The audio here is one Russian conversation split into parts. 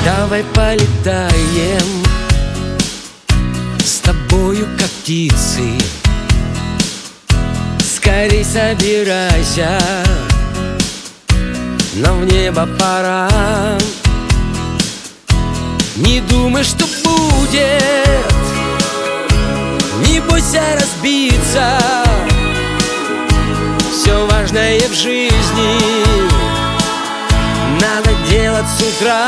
Давай полетаем с тобою, как птицы. Скорей собирайся, нам в небо пора. Не думай, что будет, не бойся разбиться. Все важное в жизни надо делать с утра.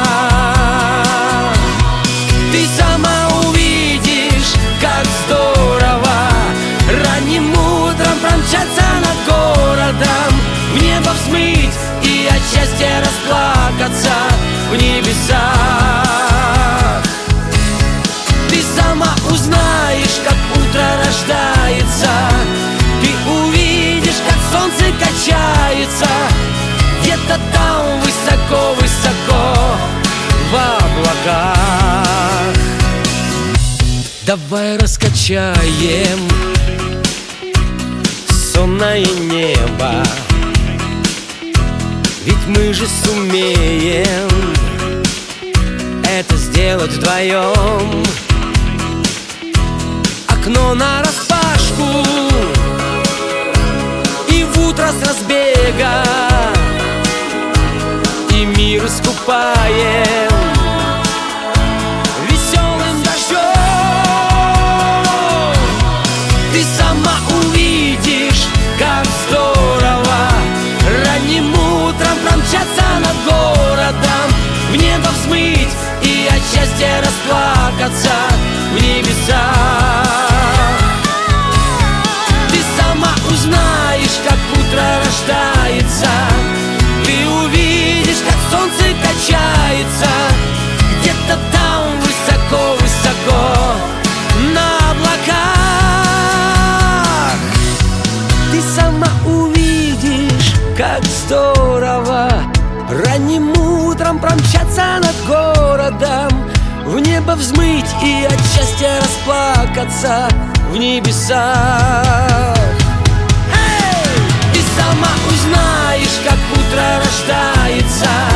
Ты сама увидишь, как здорово ранним утром промчаться над городом, в небо взмыть и от счастья расплакаться в небесах. Ты сама узнаешь, как утро рождается, ты увидишь, как солнце качается где-то там высоко-высоко в облаках. Давай раскачаем сонное небо, ведь мы же сумеем это сделать вдвоем. Окно нараспашку и в утро с разбега, и мир искупаем веселым дождем. Ты сама увидишь, как здорово ранним утром промчаться над городом, в небо взмыть и от счастья расплакаться в небесах. Ты сама узнаешь, как утро рождается, ты увидишь, как солнце качается где-то там высоко-высоко на облаках. Ты сама увидишь, как здорово ранним утром промчаться над городом, в небо взмыть и от счастья расплакаться в небесах. Эй! Ты сама узнаешь, как утро рождается,